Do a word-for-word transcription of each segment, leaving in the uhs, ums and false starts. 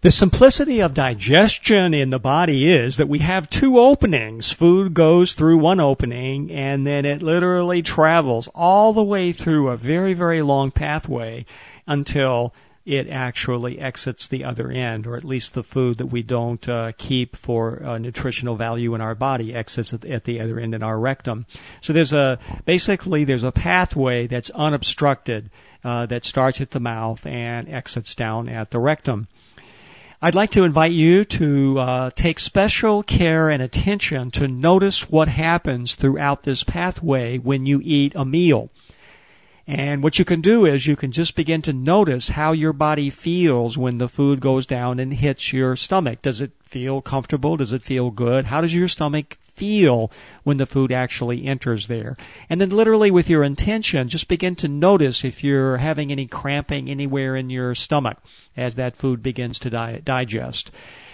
The simplicity of digestion in the body is that we have two openings. Food goes through one opening, and then it literally travels all the way through a very, very long pathway until it actually exits the other end, or at least the food that we don't uh, keep for uh, nutritional value in our body exits at, at the other end in our rectum. So there's a basically there's a pathway that's unobstructed uh, that starts at the mouth and exits down at the rectum. I'd like to invite you to uh, take special care and attention to notice what happens throughout this pathway when you eat a meal. And what you can do is you can just begin to notice how your body feels when the food goes down and hits your stomach. Does it feel comfortable? Does it feel good? How does your stomach feel when the food actually enters there? And then literally with your intention, just begin to notice if you're having any cramping anywhere in your stomach as that food begins to di- digest.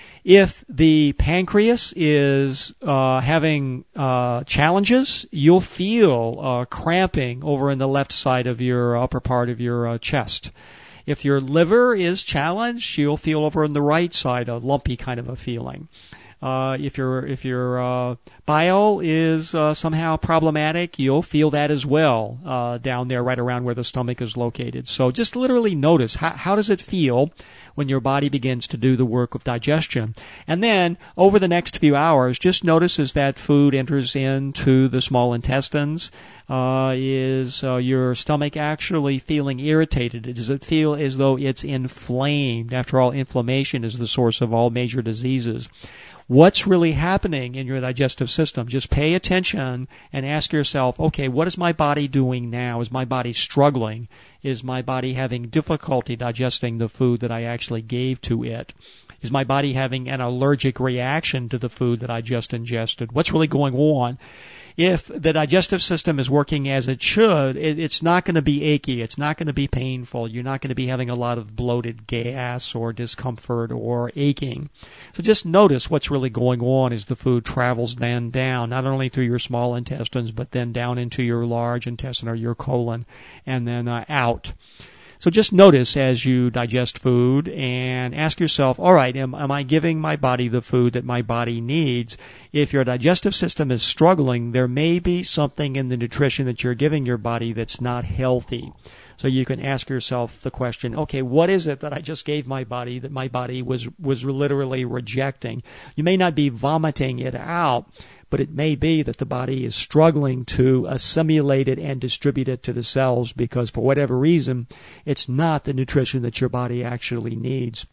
If the pancreas is uh, having uh, challenges, you'll feel uh, cramping over in the left side of your upper part of your uh, chest. If your liver is challenged, you'll feel over on the right side a lumpy kind of a feeling. Uh, if your if your uh, bile is uh, somehow problematic, you'll feel that as well uh, down there, right around where the stomach is located. So just literally notice how how does it feel when your body begins to do the work of digestion, and then over the next few hours, just notice as that food enters into the small intestines. Uh, is uh, your stomach actually feeling irritated? Does it feel as though it's inflamed? After all, inflammation is the source of all major diseases. What's really happening in your digestive system? Just pay attention and ask yourself, okay, what is my body doing now? Is my body struggling? Is my body having difficulty digesting the food that I actually gave to it? Is my body having an allergic reaction to the food that I just ingested? What's really going on? If the digestive system is working as it should, it, it's not going to be achy. It's not going to be painful. You're not going to be having a lot of bloated gas or discomfort or aching. So just notice what's really going on as the food travels then down, not only through your small intestines, but then down into your large intestine or your colon, and then uh, out. So just notice as you digest food and ask yourself, all right, am, am I giving my body the food that my body needs? If your digestive system is struggling, there may be something in the nutrition that you're giving your body that's not healthy. So you can ask yourself the question, okay, what is it that I just gave my body that my body was, was literally rejecting? You may not be vomiting it out, but it may be that the body is struggling to assimilate it and distribute it to the cells because for whatever reason, it's not the nutrition that your body actually needs.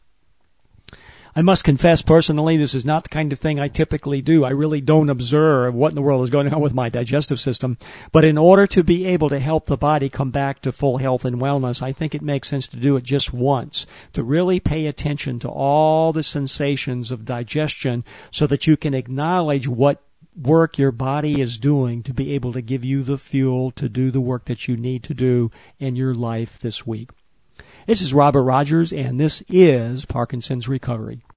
I must confess personally, this is not the kind of thing I typically do. I really don't observe what in the world is going on with my digestive system. But in order to be able to help the body come back to full health and wellness, I think it makes sense to do it just once, to really pay attention to all the sensations of digestion so that you can acknowledge what work your body is doing to be able to give you the fuel to do the work that you need to do in your life this week. This is Robert Rogers, and this is Parkinson's Recovery.